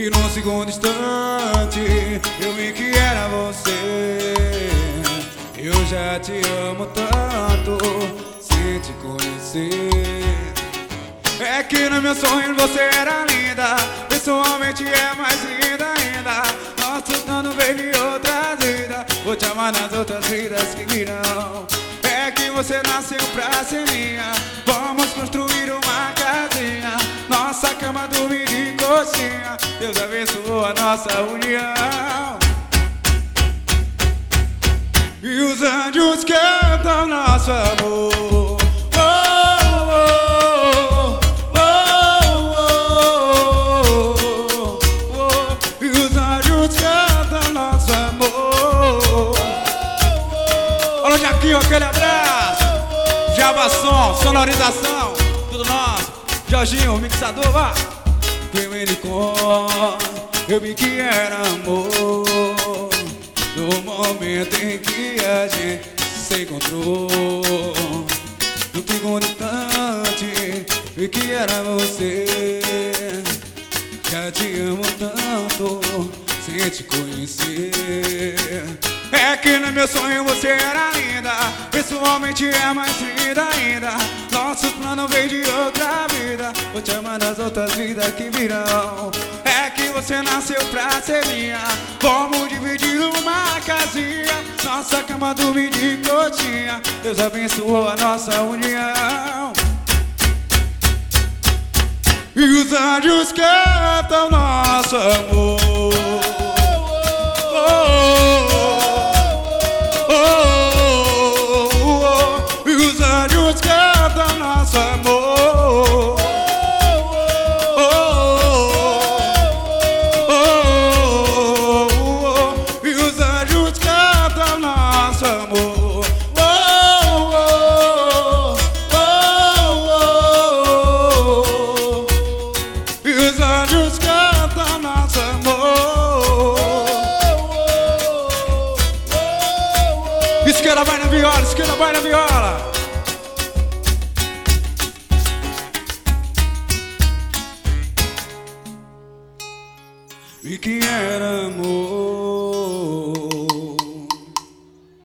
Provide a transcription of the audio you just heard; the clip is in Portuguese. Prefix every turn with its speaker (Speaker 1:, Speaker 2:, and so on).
Speaker 1: E num segundo instante eu vi que era você. Eu já te amo tanto sem te conhecer. É que no meu sonho você era linda, pessoalmente é mais linda ainda. Nosso plano veio de outra vida, vou te amar nas outras vidas que virão. É que você nasceu pra ser minha, vamos construir uma casinha. Nossa cama dormir de coxinha, Deus abençoou a nossa união. E os anjos cantam nosso amor. E os anjos cantam nosso amor. Olha o Jaquinho, aquele abraço. Java som, sonorização, tudo nosso. Jorginho, mixador, vá. Primeiro encontro, eu vi que era amor. No momento em que a gente se encontrou, no segundo instante vi que era você. Já te amo tanto sem te conhecer. É que no meu sonho você era linda, pessoalmente é mais linda ainda. Nosso plano veio de outra vida, vou te amar nas outras vidas que virão. É que você nasceu pra ser minha, vamos dividir uma casinha. Nossa cama dormir de coxinha, Deus abençoou a nossa união. E os anjos cantam nosso amor. E os anjos cantam nosso amor. E os anjos cantam nosso amor. E os anjos cantam nosso amor. Esquerda vai na viola, esquerda vai na viola. E que era amor.